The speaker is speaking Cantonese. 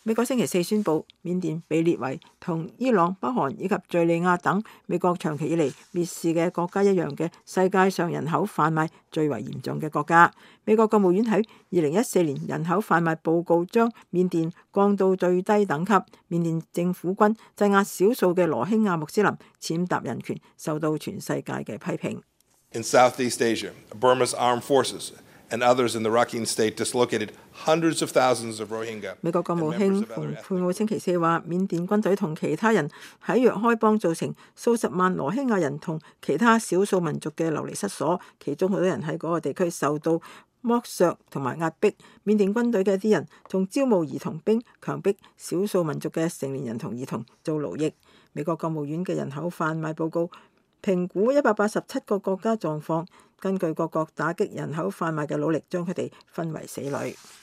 美國星期四宣布，緬甸被列為同伊朗、北韓以及敘利亞等美國長期以嚟蔑視嘅國家一樣嘅世界上人口販賣最為嚴重嘅國家。美國國務院喺2014年人口販賣報告將緬甸降到最低等級。緬甸政府軍鎮壓少數嘅羅興亞穆斯林，踐踏人權，受到全世界嘅批評。 In Southeast Asia, Burma's armed forces and others in the Rakhine State dislocated hundreds of thousands of Rohingya. 美國國務卿蓬佩奧星期四話，緬甸軍隊同其他人喺若開邦造成數十萬羅興亞人同其他少數民族嘅流離失所，其中好多人喺嗰個地區受到剝削同埋壓迫。緬甸軍隊嘅啲人仲招募兒童兵，強迫少數民族嘅成年人同兒童做奴役。美國國務院嘅人口販賣報告評估187個國家狀況，根據各國打擊人口販賣嘅努力，將佢哋分為4類。